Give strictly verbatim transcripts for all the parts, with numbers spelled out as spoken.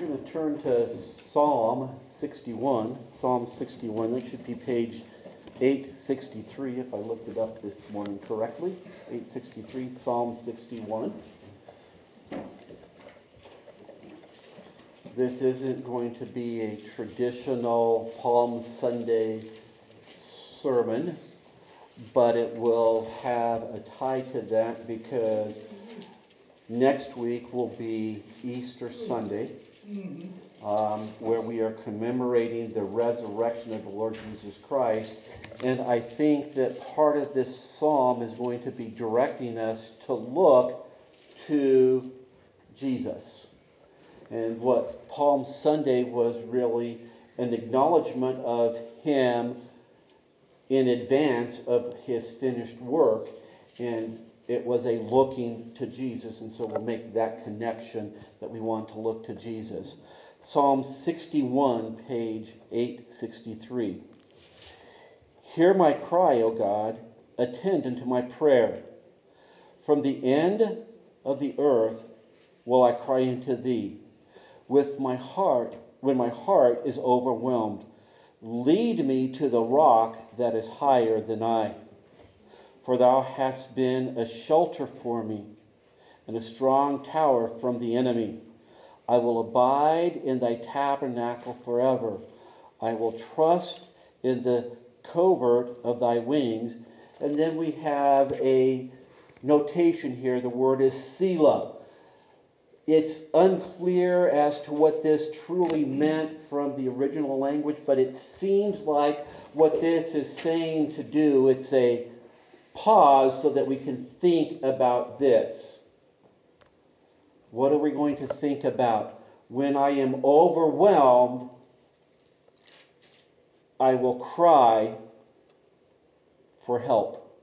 you're going to turn to Psalm sixty-one. Psalm sixty-one. That should be page eight sixty-three, if I looked it up this morning correctly. eight sixty-three, Psalm sixty-one. This isn't going to be a traditional Palm Sunday sermon, but it will have a tie to that because next week will be Easter Sunday, um, where we are commemorating the resurrection of the Lord Jesus Christ. And I think that part of this psalm is going to be directing us to look to Jesus. And what Palm Sunday was really an acknowledgement of Him in advance of His finished work. And it was a looking to Jesus, and so we'll make that connection that we want to look to Jesus. Psalm sixty-one, page eight sixty-three. Hear my cry, O God, attend unto my prayer. From the end of the earth will I cry unto thee. With my heart, when my heart is overwhelmed, lead me to the rock that is higher than I. For thou hast been a shelter for me, and a strong tower from the enemy. I will abide in thy tabernacle forever. I will trust in the covert of thy wings. And then we have a notation here. The word is Selah. It's unclear as to what this truly meant from the original language, but it seems like what this is saying to do, it's a pause so that we can think about this. What are we going to think about? When I am overwhelmed, I will cry for help.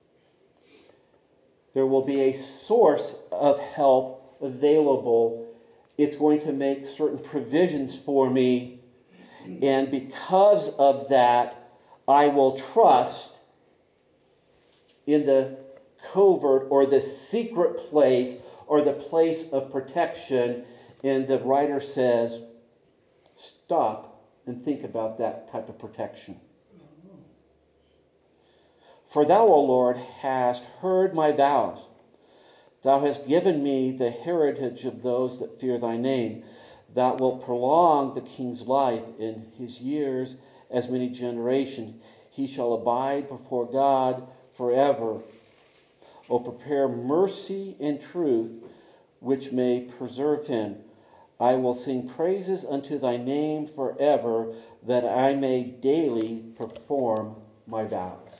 There will be a source of help available. It's going to make certain provisions for me. And because of that, I will trust in the covert or the secret place or the place of protection. And the writer says, stop and think about that type of protection. For thou, O Lord, hast heard my vows. Thou hast given me the heritage of those that fear thy name. Thou wilt prolong the king's life in his years as many generations. He shall abide before God forever. O prepare mercy and truth, which may preserve him. I will sing praises unto thy name forever, that I may daily perform my vows.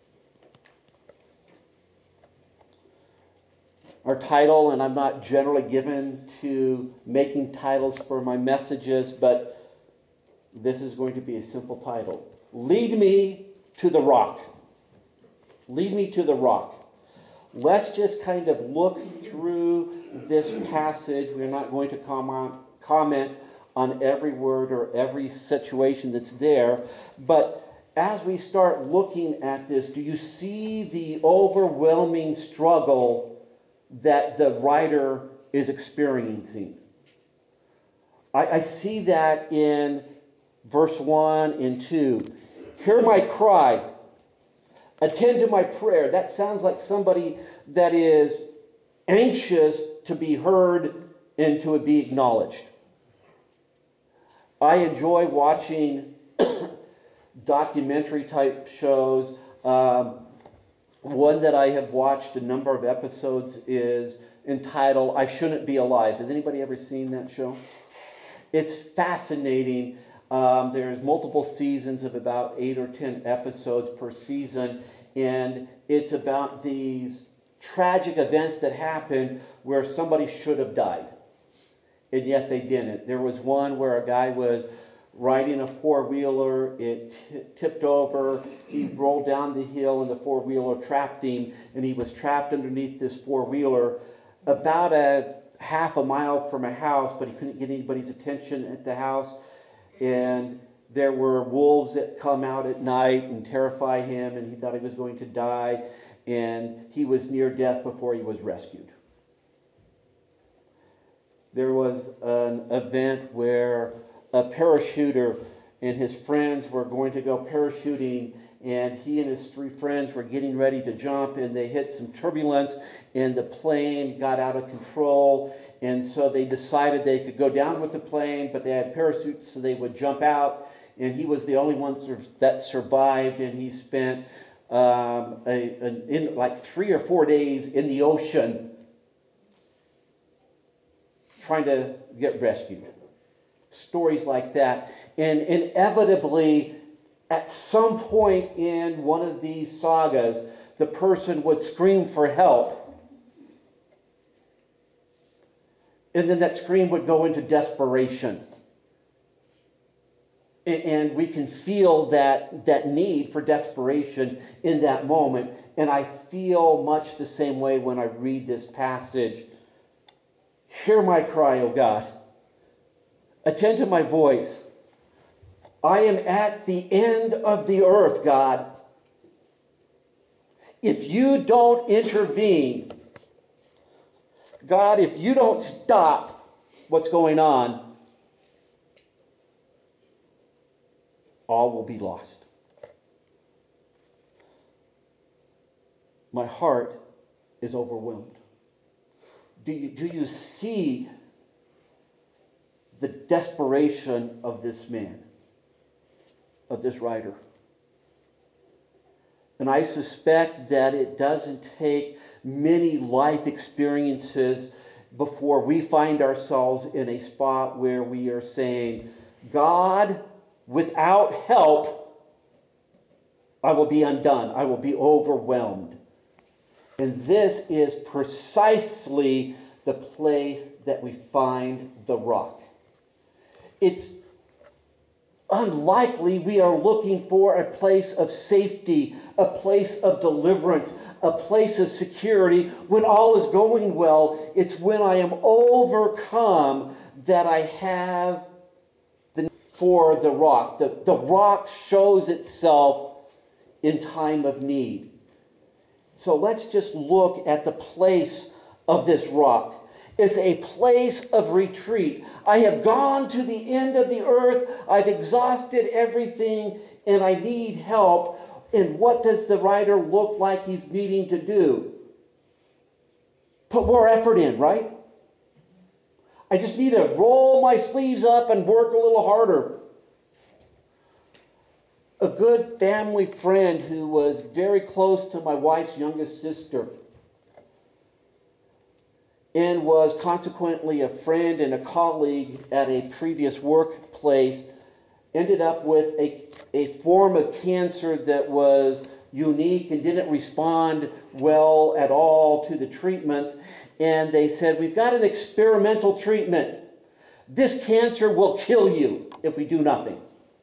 Our title, and I'm not generally given to making titles for my messages, but this is going to be a simple title. Lead me to the rock. Lead me to the rock. Let's just kind of look through this passage. We're not going to comment, comment on every word or every situation that's there. But as we start looking at this, do you see the overwhelming struggle that the writer is experiencing? I, I see that in verse one and two. Hear my cry. Attend to my prayer. That sounds like somebody that is anxious to be heard and to be acknowledged. I enjoy watching documentary type shows. Um, one that I have watched a number of episodes is entitled I Shouldn't Be Alive. Has anybody ever seen that show? It's fascinating. Um, there's multiple seasons of about eight or ten episodes per season, and it's about these tragic events that happen where somebody should have died, and yet they didn't. There was one where a guy was riding a four-wheeler, it t- tipped over, he rolled down the hill, and the four-wheeler trapped him, and he was trapped underneath this four-wheeler about a half a mile from a house, but he couldn't get anybody's attention at the house. And there were wolves that come out at night and terrify him, and he thought he was going to die, and he was near death before he was rescued. There was an event where a parachuter and his friends were going to go parachuting, and he and his three friends were getting ready to jump, and they hit some turbulence, and the plane got out of control, and so they decided they could go down with the plane, but they had parachutes so they would jump out, and he was the only one that survived, and he spent um, a, an, in like three or four days in the ocean trying to get rescued. Stories like that. And inevitably, at some point in one of these sagas, the person would scream for help. And then that scream would go into desperation. And we can feel that, that need for desperation in that moment. And I feel much the same way when I read this passage. Hear my cry, O God. Attend to my voice. I am at the end of the earth, God. If you don't intervene, God, if you don't stop what's going on, all will be lost. My heart is overwhelmed. Do you, do you see the desperation of this man, of this writer? And I suspect that it doesn't take many life experiences before we find ourselves in a spot where we are saying, God, without help, I will be undone. I will be overwhelmed. And this is precisely the place that we find the rock. It's unlikely we are looking for a place of safety, a place of deliverance, a place of security when all is going well. It's when I am overcome that I have the need for the rock. The, the rock shows itself in time of need. So let's just look at the place of this rock. It's a place of retreat. I have gone to the end of the earth. I've exhausted everything, and I need help. And what does the writer look like he's needing to do? Put more effort in, right? I just need to roll my sleeves up and work a little harder. A good family friend who was very close to my wife's youngest sister and was consequently a friend and a colleague at a previous workplace ended up with a, a form of cancer that was unique and didn't respond well at all to the treatments. And they said, we've got an experimental treatment. This cancer will kill you if we do nothing.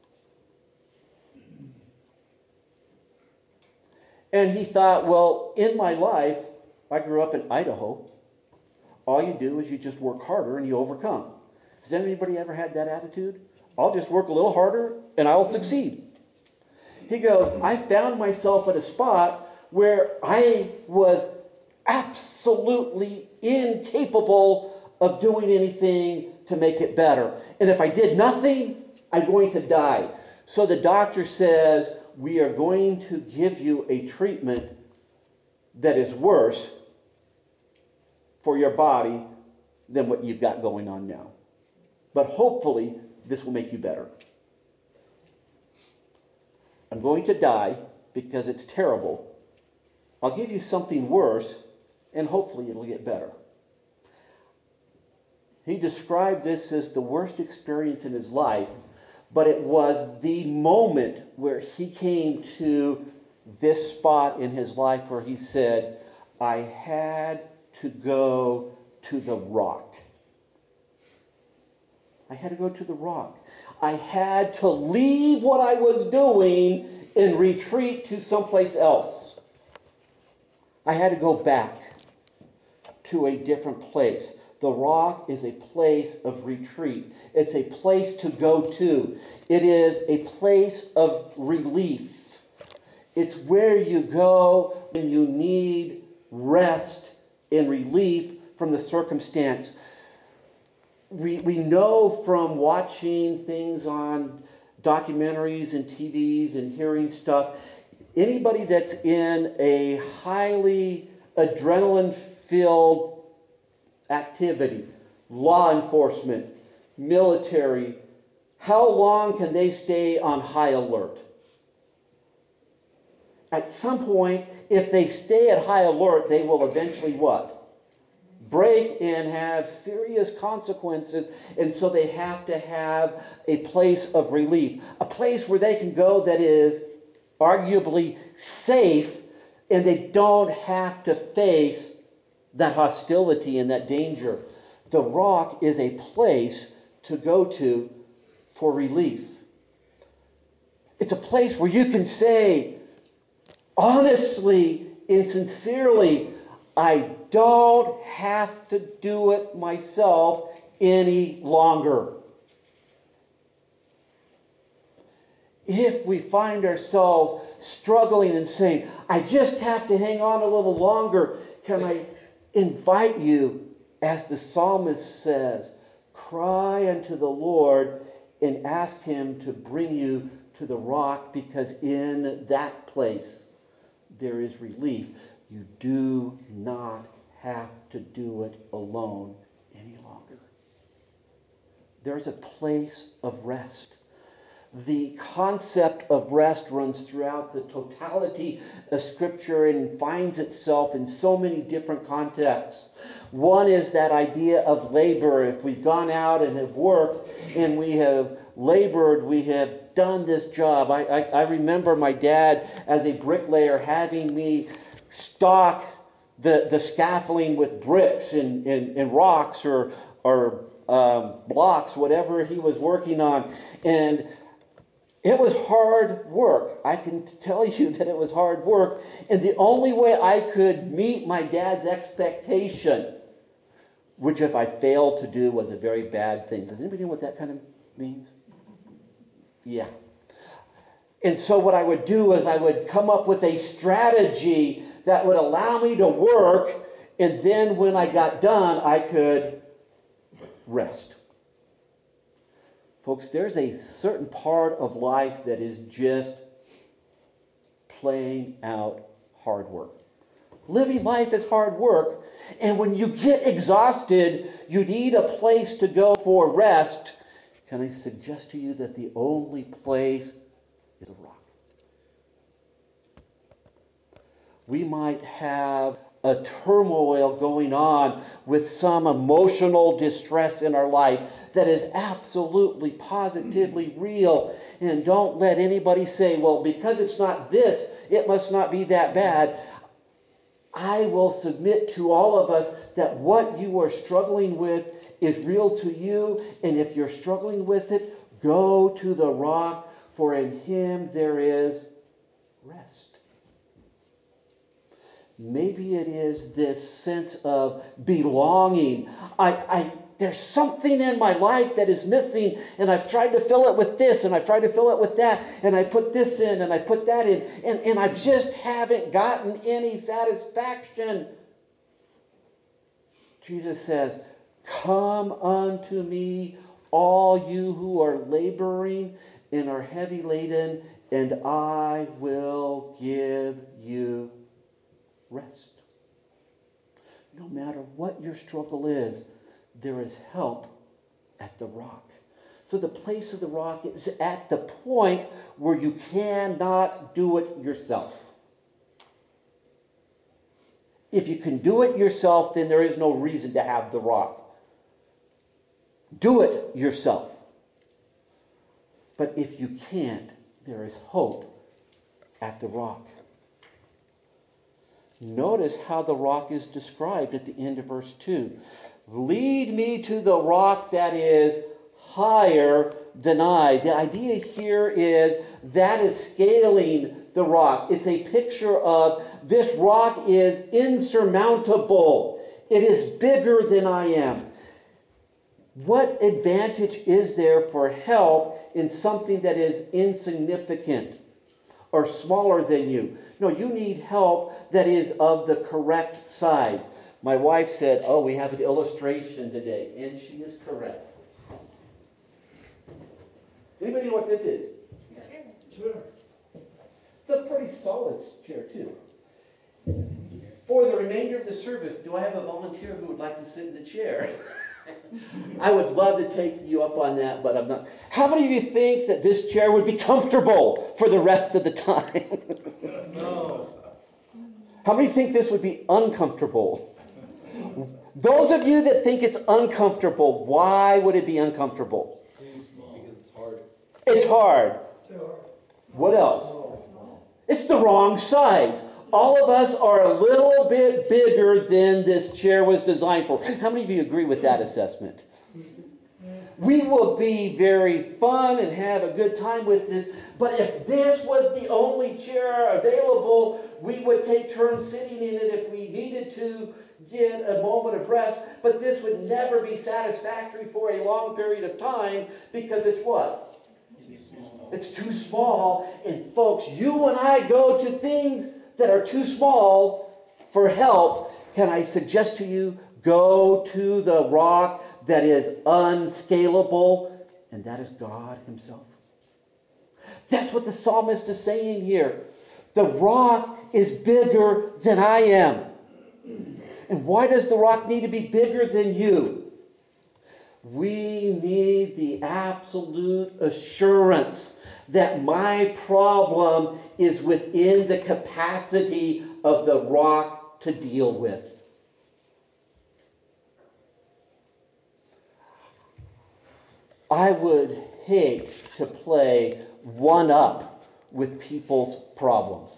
And he thought, well, in my life, I grew up in Idaho. All you do is you just work harder and you overcome. Has anybody ever had that attitude? I'll just work a little harder and I'll succeed. He goes, I found myself at a spot where I was absolutely incapable of doing anything to make it better. And if I did nothing, I'm going to die. So the doctor says, we are going to give you a treatment that is worse for your body than what you've got going on now. But hopefully, this will make you better. I'm going to die because it's terrible. I'll give you something worse, and hopefully it'll get better. He described this as the worst experience in his life, but it was the moment where he came to this spot in his life where he said, I had to go to the rock. I had to go to the rock. I had to leave what I was doing and retreat to someplace else. I had to go back to a different place. The rock is a place of retreat. It's a place to go to. It is a place of relief. It's where you go when you need rest and relief from the circumstance. we, we know from watching things on documentaries and T Vs and hearing stuff, anybody that's in a highly adrenaline-filled activity, law enforcement, military, how long can they stay on high alert? At some point, if they stay at high alert, they will eventually what? Break and have serious consequences. And so they have to have a place of relief, a place where they can go that is arguably safe, and they don't have to face that hostility and that danger. The Rock is a place to go to for relief. It's a place where you can say, honestly and sincerely, I don't have to do it myself any longer. If we find ourselves struggling and saying, I just have to hang on a little longer, can I invite you, as the psalmist says, cry unto the Lord and ask Him to bring you to the rock, because in that place there is relief. You do not have to do it alone any longer. There's a place of rest. The concept of rest runs throughout the totality of Scripture and finds itself in so many different contexts. One is that idea of labor. If we've gone out and have worked and we have labored, we have done this job. I, I, I remember my dad as a bricklayer having me stock the, the scaffolding with bricks and, and, and rocks or, or um, blocks, whatever he was working on. And it was hard work. I can tell you that it was hard work. And the only way I could meet my dad's expectation, which if I failed to do was a very bad thing. Does anybody know what that kind of means? Yeah. And so what I would do is I would come up with a strategy that would allow me to work, and then when I got done, I could rest. Folks, there's a certain part of life that is just plain out hard work. Living life is hard work, and when you get exhausted, you need a place to go for rest. Can I suggest to you that the only place is a rock? We might have a turmoil going on with some emotional distress in our life that is absolutely, positively real. And don't let anybody say, well, because it's not this, it must not be that bad. I will submit to all of us that what you are struggling with is real to you. And if you're struggling with it, go to the rock, for in Him there is rest. Maybe it is this sense of belonging. I, I, there's something in my life that is missing, and I've tried to fill it with this, and I've tried to fill it with that, and I put this in, and I put that in, and, and I just haven't gotten any satisfaction. Jesus says, come unto me, all you who are laboring and are heavy laden, and I will give you rest. No matter what your struggle is, there is help at the rock. So the place of the rock is at the point where you cannot do it yourself. If you can do it yourself, then there is no reason to have the rock. Do it yourself. But if you can't, there is hope at the rock. Notice how the rock is described at the end of verse two. Lead me to the rock that is higher than I. The idea here is that is scaling the rock. It's a picture of this rock is insurmountable. It is bigger than I am. What advantage is there for help in something that is insignificant or smaller than you? No, you need help that is of the correct size. My wife said, oh, we have an illustration today, and she is correct. Anybody know what this is? Sure. It's a pretty solid chair, too. For the remainder of the service, do I have a volunteer who would like to sit in the chair? I would love to take you up on that, but I'm not. How many of you think that this chair would be comfortable for the rest of the time? No. How many think this would be uncomfortable? Those of you that think it's uncomfortable, why would it be uncomfortable? Because it's hard. It's hard. Too hard. What else? It's the wrong size. All of us are a little bit bigger than this chair was designed for. How many of you agree with that assessment? We will be very fun and have a good time with this, but if this was the only chair available, we would take turns sitting in it if we needed to get a moment of rest, but this would never be satisfactory for a long period of time because it's what? It's too small. And folks, you and I go to things that are too small for help. Can I suggest to you, go to the rock that is unscalable, and that is God himself. That's what the psalmist is saying here. The rock is bigger than I am. And why does the rock need to be bigger than you? We need the absolute assurance that my problem is within the capacity of the rock to deal with. I would hate to play one up with people's problems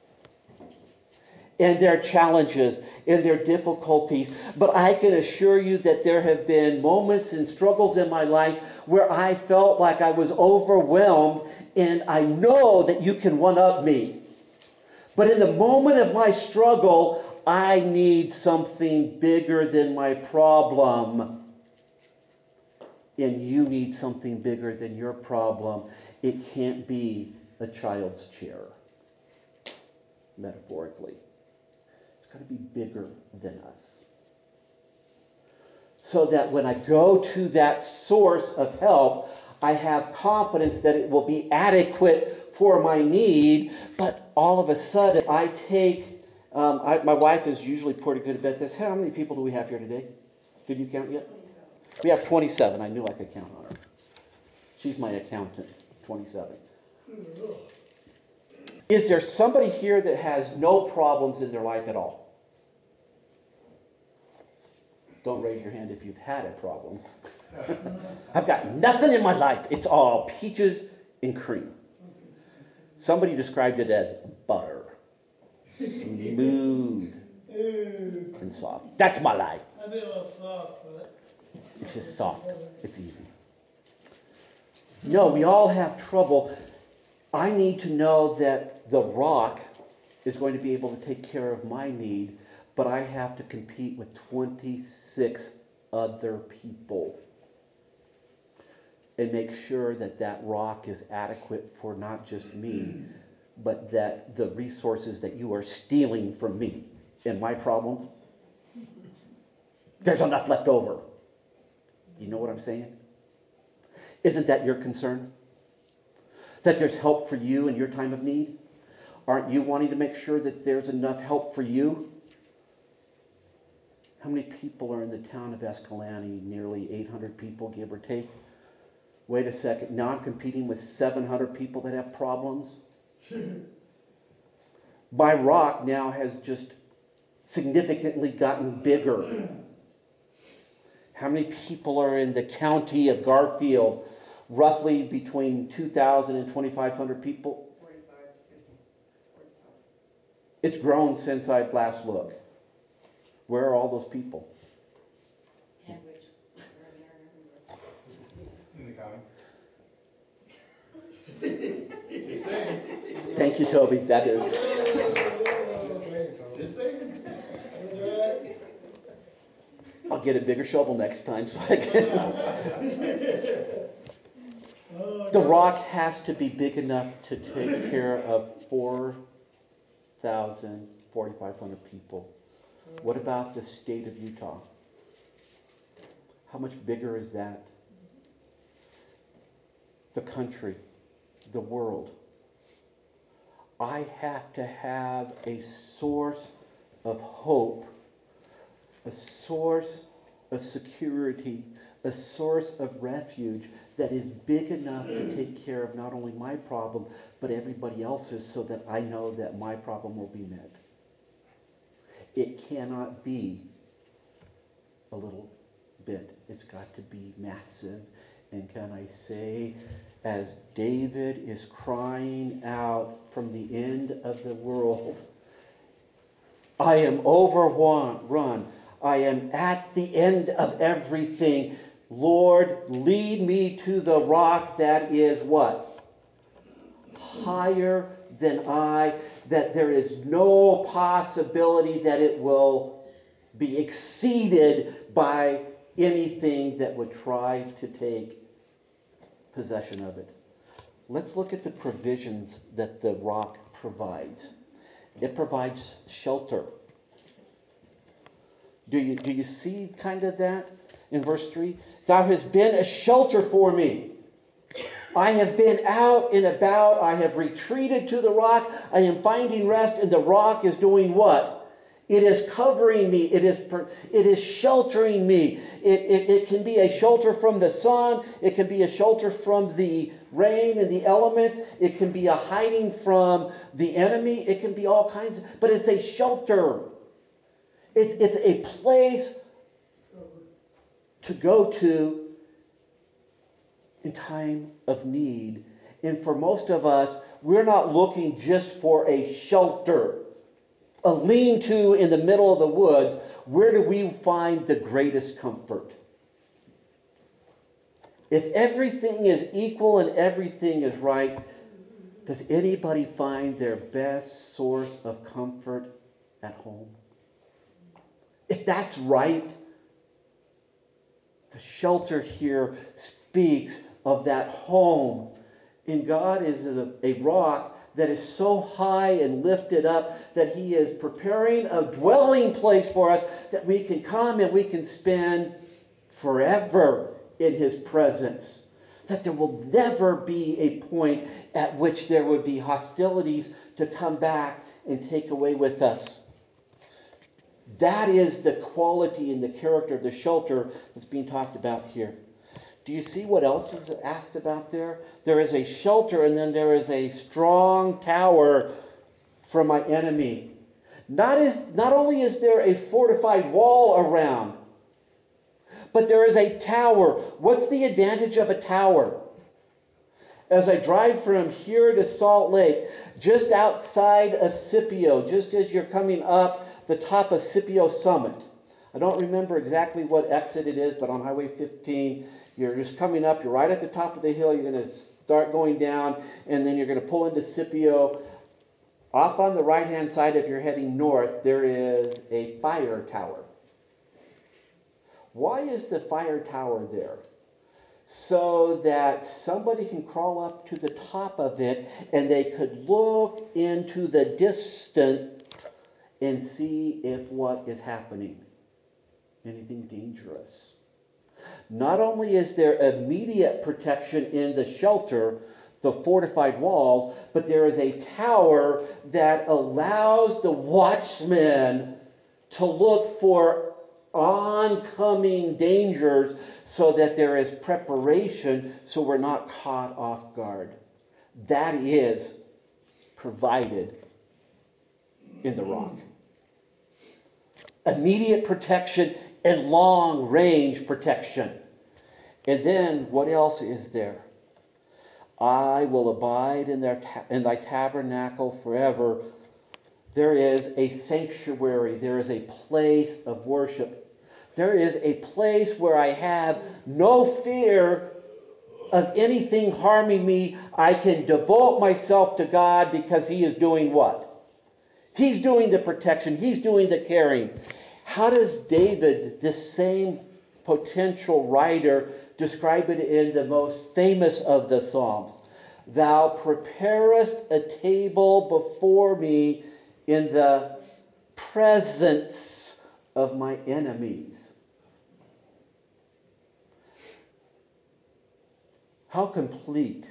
and their challenges and their difficulties. But I can assure you that there have been moments and struggles in my life where I felt like I was overwhelmed, and I know that you can one-up me. But in the moment of my struggle, I need something bigger than my problem. And you need something bigger than your problem. It can't be a child's chair, metaphorically. It's got to be bigger than us. So that when I go to that source of help, I have confidence that it will be adequate for my need. But all of a sudden, I take... Um, I, my wife is usually pretty good at this. How many people do we have here today? Did you count yet? We have twenty-seven. I knew I could count on her. She's my accountant. twenty-seven. Is there somebody here that has no problems in their life at all? Don't raise your hand if you've had a problem. I've got nothing in my life. It's all peaches and cream. Somebody described it as butter. Smooth and soft. That's my life. I'd be a little soft, but... It's just soft. It's easy. No, we all have trouble. I need to know that the rock is going to be able to take care of my need, but I have to compete with twenty-six other people and make sure that that rock is adequate for not just me, but that the resources that you are stealing from me and my problems, there's enough left over. Do you know what I'm saying? Isn't that your concern? That there's help for you in your time of need? Aren't you wanting to make sure that there's enough help for you? How many people are in the town of Escalante? Nearly eight hundred people, give or take. Wait a second. Now I'm competing with seven hundred people that have problems. My rock now has just significantly gotten bigger. How many people are in the county of Garfield? Roughly between two thousand and twenty-five hundred people. forty-five, fifty, forty-five. It's grown since I last looked. Where are all those people? Cambridge. In the county. Just saying. Thank you, Toby. That is. Just saying. I'll get a bigger shovel next time so I can. The rock has to be big enough to take care of four thousand, forty-five hundred people. What about the state of Utah? How much bigger is that? The country, the world. I have to have a source of hope, a source of security, a source of refuge that is big enough to take care of not only my problem, but everybody else's, so that I know that my problem will be met. It cannot be a little bit. It's got to be massive. And can I say, as David is crying out from the end of the world, I am overrun. I am at the end of everything. Lord, lead me to the rock that is what? Higher than I, that there is no possibility that it will be exceeded by anything that would try to take possession of it. Let's look at the provisions that the rock provides. It provides shelter. Do you, do you see kind of that in verse three? Thou hast been a shelter for me. I have been out and about. I have retreated to the rock. I am finding rest, and the rock is doing what? It is covering me. It is it is sheltering me. It, it, it can be a shelter from the sun. It can be a shelter from the rain and the elements. It can be a hiding from the enemy. It can be all kinds. Of, but it's a shelter. It's, it's a place to go to in time of need. And for most of us, we're not looking just for a shelter, a lean-to in the middle of the woods. Where do we find the greatest comfort? If everything is equal and everything is right, does anybody find their best source of comfort at home? If that's right, the shelter here speaks of that home. And God is a, a rock that is so high and lifted up that He is preparing a dwelling place for us that we can come and we can spend forever in His presence. That there will never be a point at which there would be hostilities to come back and take away with us. That is the quality and the character of the shelter that's being talked about here. Do you see what else is asked about there? There is a shelter, and then there is a strong tower from my enemy. Not, is, not only is there a fortified wall around, but there is a tower. What's the advantage of a tower? As I drive from here to Salt Lake, just outside of Scipio, just as you're coming up the top of Scipio Summit. I don't remember exactly what exit it is, but on Highway fifteen, you're just coming up, you're right at the top of the hill, you're going to start going down, and then you're going to pull into Scipio. Off on the right-hand side, if you're heading north, there is a fire tower. Why is the fire tower there? So that somebody can crawl up to the top of it and they could look into the distance and see if what is happening. Anything dangerous. Not only is there immediate protection in the shelter, the fortified walls, but there is a tower that allows the watchman to look for oncoming dangers so that there is preparation so we're not caught off guard. That is provided in the rock. Immediate protection and long range protection. And then what else is there? I will abide in, their ta- in thy tabernacle forever. There is a sanctuary. There is a place of worship. There is a place where I have no fear of anything harming me. I can devote myself to God because He is doing what? He's doing the protection. He's doing the caring. How does David, this same potential writer, describe it in the most famous of the Psalms? Thou preparest a table before me in the presence of my enemies. How complete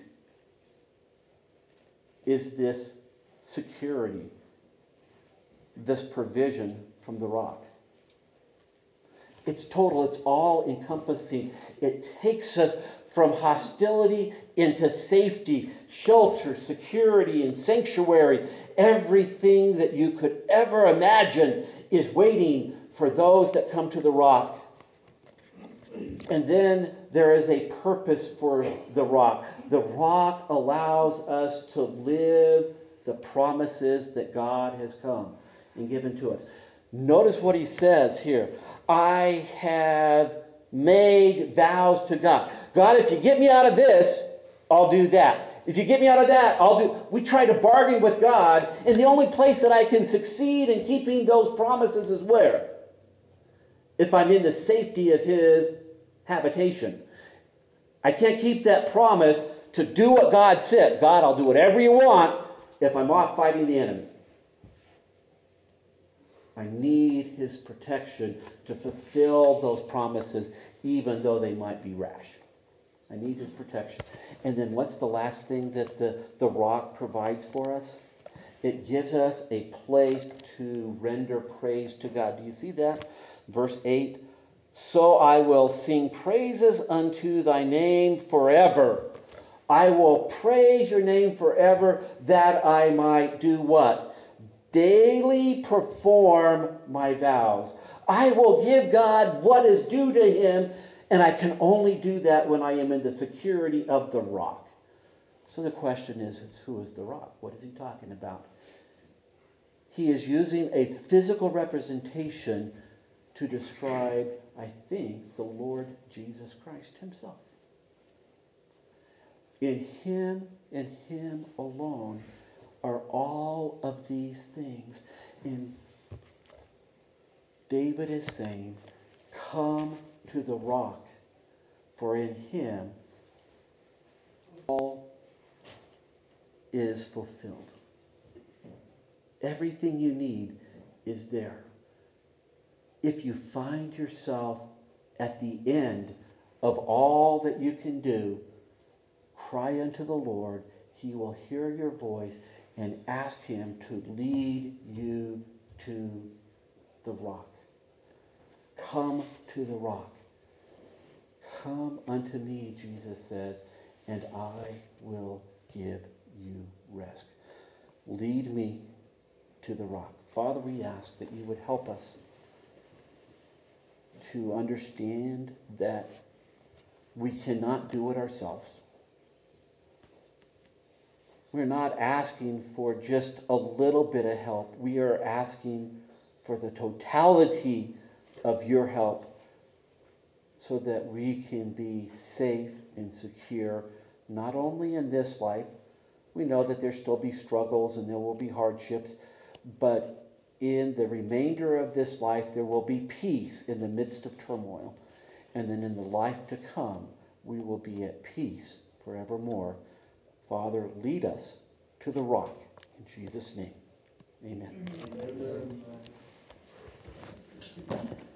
is this security, this provision from the rock? It's total, it's all encompassing. It takes us from hostility into safety, shelter, security, and sanctuary. Everything that you could ever imagine is waiting for those that come to the rock. And then there is a purpose for the rock. The rock allows us to live the promises that God has come and given to us. Notice what he says here. I have made vows to God. God, if you get me out of this, I'll do that. If you get me out of that, I'll do... We try to bargain with God, and the only place that I can succeed in keeping those promises is where? If I'm in the safety of his habitation. I can't keep that promise to do what God said. God, I'll do whatever you want if I'm off fighting the enemy. I need his protection to fulfill those promises, even though they might be rash. I need his protection. And then what's the last thing that the, the rock provides for us? It gives us a place to render praise to God. Do you see that? Verse eight. So I will sing praises unto thy name forever. I will praise your name forever, that I might do what? Daily perform my vows. I will give God what is due to him, and I can only do that when I am in the security of the rock. So the question is, who is the rock? What is he talking about? He is using a physical representation to describe, I think, the Lord Jesus Christ himself. In him and him alone are all of these things. And David is saying, come to the rock, for in him all is fulfilled. Everything you need is there. If you find yourself at the end of all that you can do, cry unto the Lord. He will hear your voice, and ask him to lead you to the rock. Come to the rock. Come unto me, Jesus says, and I will give you rest. Lead me to the rock. Father, we ask that you would help us to understand that we cannot do it ourselves. We're not asking for just a little bit of help. We are asking for the totality of your help so that we can be safe and secure, not only in this life. We know that there still be struggles and there will be hardships, but in the remainder of this life, there will be peace in the midst of turmoil. And then in the life to come, we will be at peace forevermore. Father, lead us to the rock. In Jesus' name, amen. Amen.